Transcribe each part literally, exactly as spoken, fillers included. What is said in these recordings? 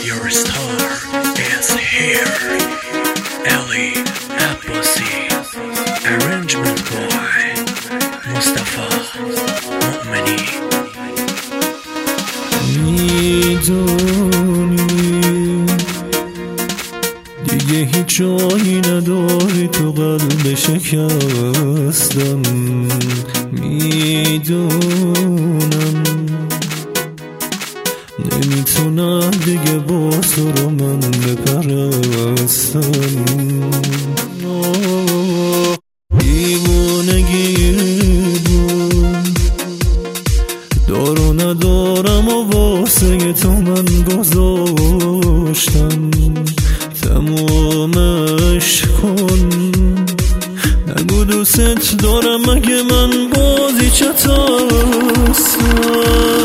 Your star is here. Ali Abbasi, arrangement boy Mustafa Mu'mini. میدونی دیگه هیچ جایی نداری تو قلب شکستم. میدونم نمیتونم دیگه باز تو رو من بپرستم. دیوونگی بود دار و ندارم و واسه تو من گذاشتم. تمومش کن نگو دوست دارم مگه من بازی چطاستم.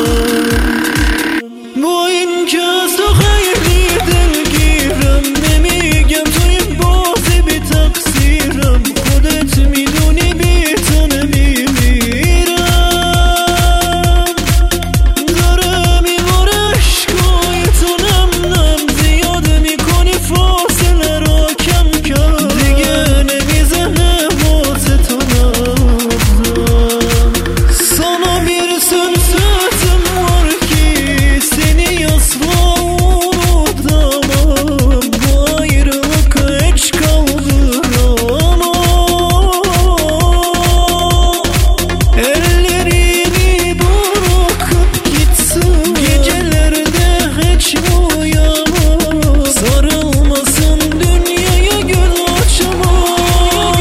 با این که از تو خیلی دلگیرم نمیگم تو این بازی بی تقصیرم. خودت میدونی بی تو نمیمیرم. داره میباره عشقای تو نم نم زیاد میکنی فاصله را کم کم. دیگه نمیزنه واسه تو نبزم. Sana bir söz sözüm var ki seni asla unutamam. Bu ayrılık hiç kaldıramam. Ellerimi bırakıp gitsin gecelerde hiç uyamam. Sarılmasın dünyaya gül açamam.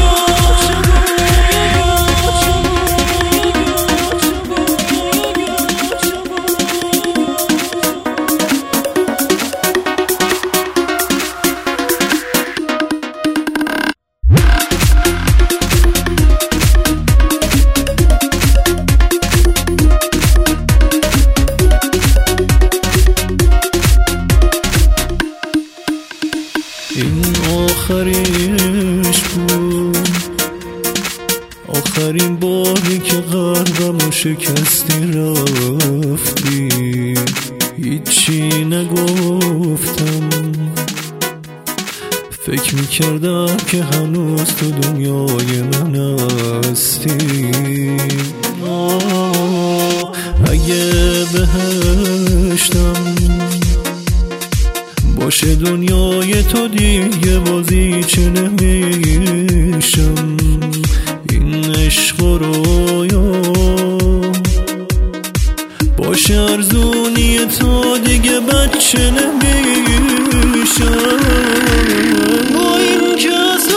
این آخریش بود، آخرین باری که قلبمو شکستی رفتی. هیچی نگفتم فکر میکردم که هنوز تو دنیای من هستی. آه اگه بهشتم باشه دنیای تو دیگه بازی چه نمیشم. این عشق و رویا باشه ارزونی تو دیگه بچه نمیشم. با این که